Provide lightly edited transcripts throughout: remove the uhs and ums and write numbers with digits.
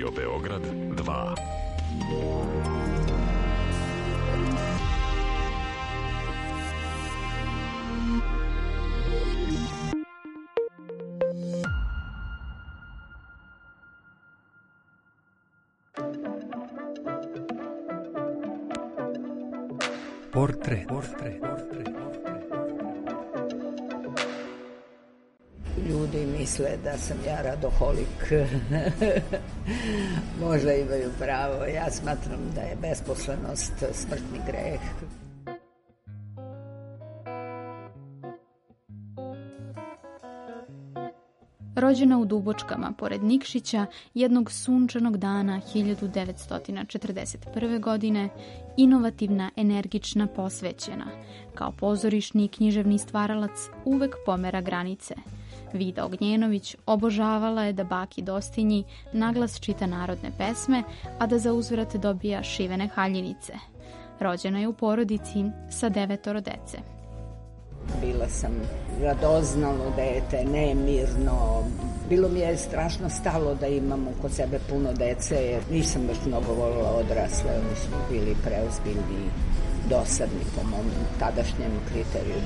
Radio Beograd 2. Portret. Ljudi misle da sam ja radoholik. Možda imaju pravo. Ja smatram da je besposlenost smrtni greh. Rođena u Dubočkama, pored Nikšića, jednog sunčanog dana 1941. godine, inovativna, energična, posvećena. Kao pozorišni i književni stvaralac uvek pomera granice. Vida Ognjenović obožavala je da baki Dostinji naglas čita narodne pesme, a da za uzvrat dobija šivene haljinice. Rođena je u porodici sa 9 dece. Bila sam radoznalo dete, nemirno. Bilo mi je strašno stalo da imam oko sebe puno dece, jer nisam baš mnogo volila odrasle. Oni su bili preozbiljni i dosadni po mom tadašnjem kriterijumu.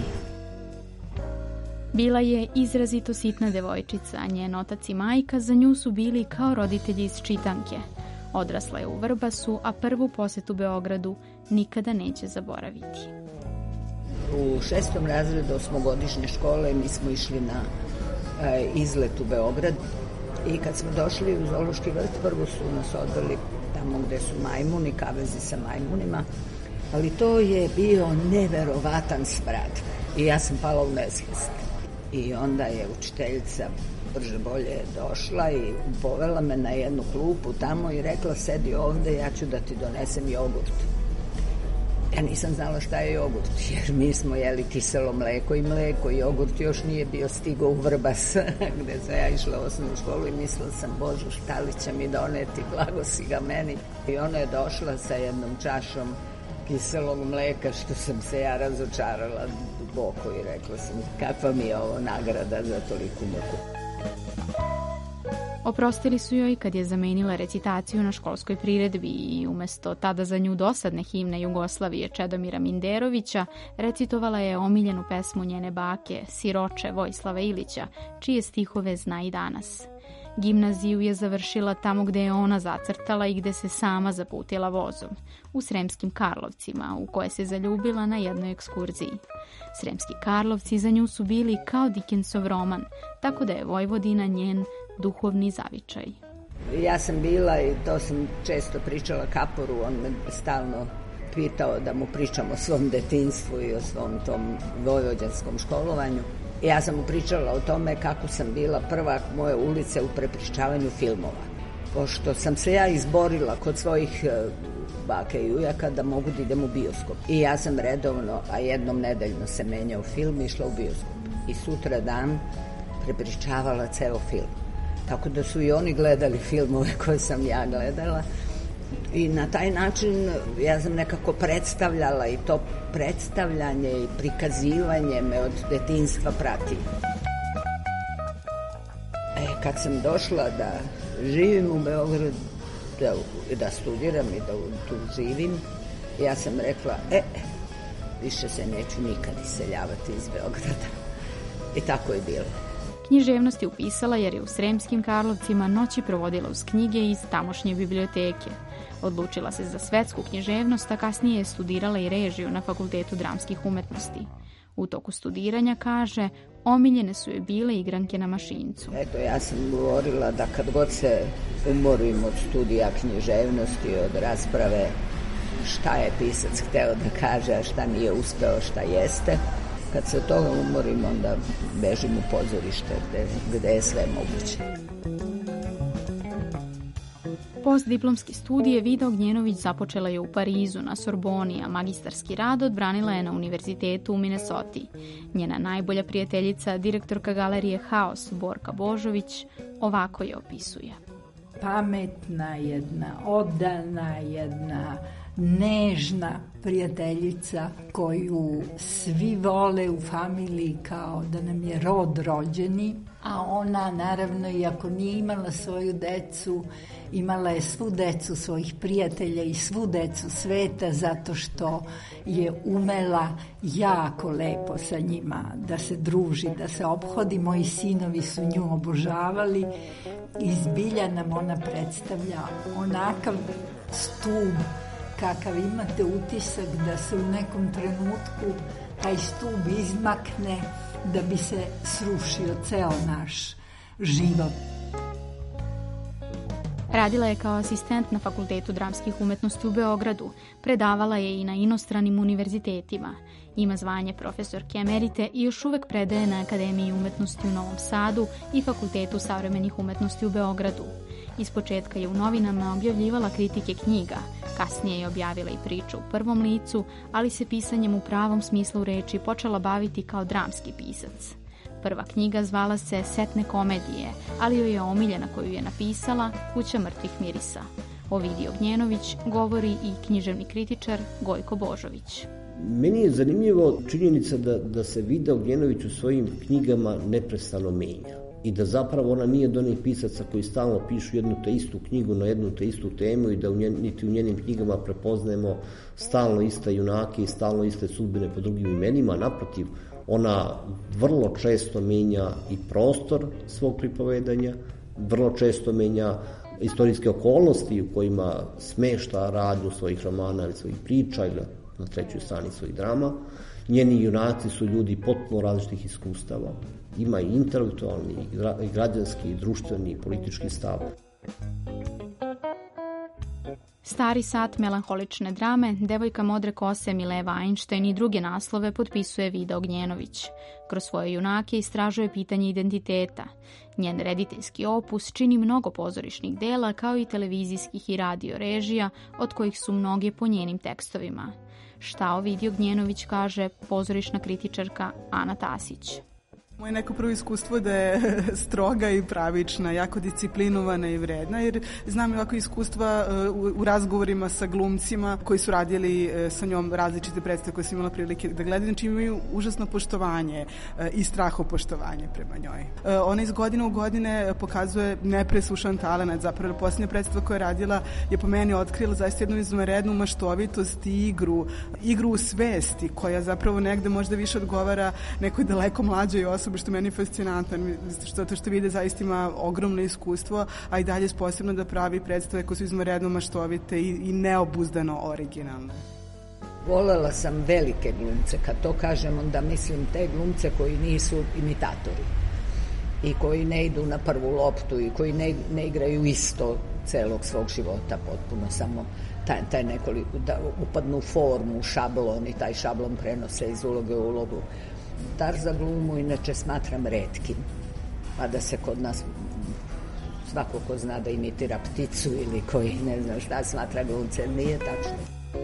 Bila je izrazito sitna devojčica, a njen otac i majka za nju su bili kao roditelji iz čitanke. Odrasla je u Vrbasu, a prvu posetu Beogradu nikada neće zaboraviti. U 6. razredu 8-godišnje škole mi smo išli na izlet u Beograd i kad smo došli u zoološki vrt, prvo su nas odveli tamo gde su majmuni, kavezi sa majmunima, ali to je bio neverovatan smrad i ja sam pala u nesvest. I onda je učiteljica brže bolje došla i povela me na jednu klupu tamo i rekla: sedi ovde, ja ću da ti donesem jogurt. Ja nisam znala šta je jogurt, jer mi smo jeli kiselo mleko i mleko. Jogurt još nije bio stigao u Vrbas, gde sam ja išla u osnovnu školu i mislila sam: Bože, šta li će mi doneti, blagosi ga meni. I ona je došla sa jednom čašom kiselog mleka, što sam se ja razočarala duboko i rekla sam: kakva mi je ovo nagrada za toliku muku. Oprostili su joj kad je zamenila recitaciju na školskoj priredbi i umesto tada za nju dosadne himne Jugoslavije Čedomira Minderovića recitovala je omiljenu pesmu njene bake, Siroče Vojislava Ilića, čije stihove zna i danas. Gimnaziju je završila tamo gde je ona zacrtala i gde se sama zaputila vozom, u Sremskim Karlovcima, u koje se zaljubila na jednoj ekskurziji. Sremski Karlovci za nju su bili kao Dickensov roman, tako da je Vojvodina njen duhovni zavičaj. Ja sam bila, i to sam često pričala Kaporu, on me stalno pitao da mu pričam o svom detinjstvu i o svom tom vojvođanskom školovanju. Ja sam mu pričala o tome kako sam bila prva moje ulice u prepričavanju filmova. Pošto sam se ja izborila kod svojih bake i ujaka da mogu da idem u bioskop. I ja sam redovno, a jednom nedeljno se menjao film, išla u bioskop. I sutra dan prepričavala ceo film. Tako da su i oni gledali filmove koje sam ja gledala. I na taj način ja sam nekako predstavljala, i to predstavljanje i prikazivanje me od detinjstva prati. Kad sam došla da živim u Beogradu, da studiram i da tu živim, ja sam rekla: više se neću nikad iseljavati iz Beograda. I tako je bilo. Književnost je upisala jer je u Sremskim Karlovcima noći provodila uz knjige iz tamošnje biblioteke. Odlučila se za svetsku književnost, a kasnije je studirala i režiju na Fakultetu dramskih umetnosti. U toku studiranja, kaže, omiljene su joj bile igranke na mašincu. Ja sam govorila da kad god se umorim od studija književnosti, od rasprave šta je pisac hteo da kaže, a šta nije uspeo, šta jeste, kad se od toga umorim, onda bežim u pozorište gde je sve moguće. Postdiplomski studije Vida Ognjenović započela je u Parizu na Sorboni, a magistarski rad odbranila je na univerzitetu u Minnesoti. Njena najbolja prijateljica, direktorka galerije Haos, Borka Božović, ovako je opisuje. Pametna jedna, odana jedna, nežna prijateljica koju svi vole u familiji kao da nam je rod rođeni, a ona naravno, iako nije imala svoju decu, imala je svu decu svojih prijatelja i svu decu sveta zato što je umela jako lepo sa njima da se druži, da se ophodi. Moji sinovi su nju obožavali i zbilja nam ona predstavlja onakav stub kakav imate utisak da se u nekom trenutku taj stub izmakne da bi se srušio ceo naš život. Radila je kao asistent na Fakultetu dramskih umetnosti u Beogradu, predavala je i na inostranim univerzitetima. Ima zvanje profesorke emerite i još uvek predaje na Akademiji umetnosti u Novom Sadu i Fakultetu savremenih umetnosti u Beogradu. Ispočetka je u novinama objavljivala kritike knjiga, kasnije je objavila i priču u prvom licu, ali se pisanjem u pravom smislu reči počela baviti kao dramski pisac. Prva knjiga zvala se Setne komedije, ali joj je omiljena koju je napisala Kuća mrtvih mirisa. Ovidio Ognjenović govori i književni kritičar Gojko Božović. Meni je zanimljivo činjenica da se Vida Ognjenović u svojim knjigama neprestano menja i da zapravo ona nije od onih pisaca koji stalno pišu jednu te istu knjigu na jednu te istu temu i da niti u njenim knjigama prepoznajemo stalno iste junake i stalno iste sudbine po drugim imenima. Naprotiv, ona vrlo često menja i prostor svog pripovedanja, vrlo često menja istorijske okolnosti u kojima smešta radnju svojih romana ili svojih priča ili na trećoj strani svojih drama. Njeni junaci su ljudi potpuno različitih iskustava. Ima i intelektualni, i građanski, i društveni, i politički stav. Stari sat melanholične drame, Devojka modre kose Mileva Einstein i druge naslove potpisuje Vida Ognjenović. Kroz svoje junake istražuje pitanje identiteta. Njen rediteljski opus čini mnogo pozorišnih dela kao i televizijskih i radio režija, od kojih su mnoge po njenim tekstovima. Šta o Vidi Ognjenović kaže pozorišna kritičarka Ana Tasić. Moje neko prvo iskustvo da je stroga i pravična, jako disciplinovana i vredna, jer znam ovako iskustva u razgovorima sa glumcima koji su radili sa njom različite predstave koje sam imala prilike da gledam, znači imaju užasno poštovanje i strahopoštovanje prema njoj. Ona iz godine u godine pokazuje nepreslušan talenat, zapravo posljednja predstava koja je radila je po meni otkrila zaista jednu izvanrednu maštovitost i igru u svesti koja zapravo negde možda više odgovara nekoj daleko mlađoj osobi, što meni je fascinantno, zato što vide zaista ima ogromno iskustvo, a i dalje je sposobno da pravi predstave koje su izvanredno maštovite i neobuzdano originalne. Volela sam velike glumce, kad to kažem onda mislim te glumce koji nisu imitatori i koji ne idu na prvu loptu i koji ne igraju isto celog svog života potpuno, samo taj nekoliko, da upadnu u formu, u šablon i taj šablon prenose iz uloge u ulogu. Dar za glumu inače smatram retkim, a da se kod nas svako ko zna da imitira pticu ili koji ne zna šta smatra glumcem, nije tačno.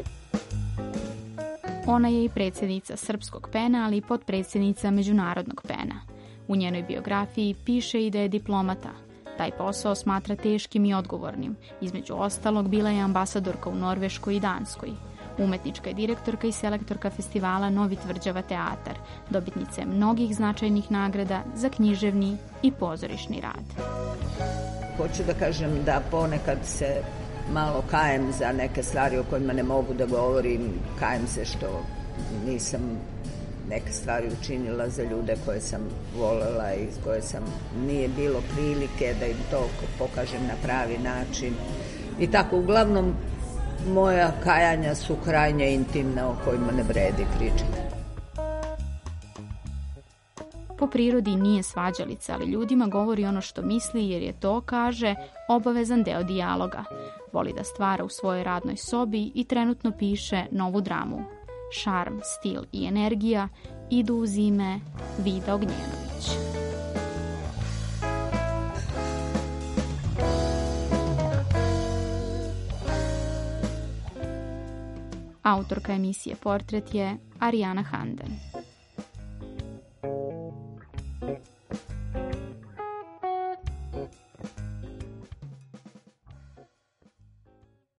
Ona je i predsjednica Srpskog PEN-a, ali i potpredsjednica Međunarodnog PEN-a. U njenoj biografiji piše i da je diplomata. Taj posao smatra teškim i odgovornim. Između ostalog, bila je ambasadorka u Norveškoj i Danskoj. Umetnička je direktorka i selektorka festivala Novi Tvrđava teatar, dobitnica je mnogih značajnih nagrada za književni i pozorišni rad. Hoću da kažem da ponekad se malo kajem za neke stvari o kojima ne mogu da govorim, kajem se što nisam neke stvari učinila za ljude koje sam volela i koje sam nije bilo prilike da im to pokažem na pravi način. I tako, uglavnom, moja kajanja su krajnje intimna o kojima ne vredi pričati. Po prirodi nije svađalica, ali ljudima govori ono što misli jer je to, kaže, obavezan deo dijaloga. Voli da stvara u svojoj radnoj sobi i trenutno piše novu dramu. Šarm, stil i energija idu uz ime Vida Ognjenović. Autorka emisije Portret je Arijana Handen.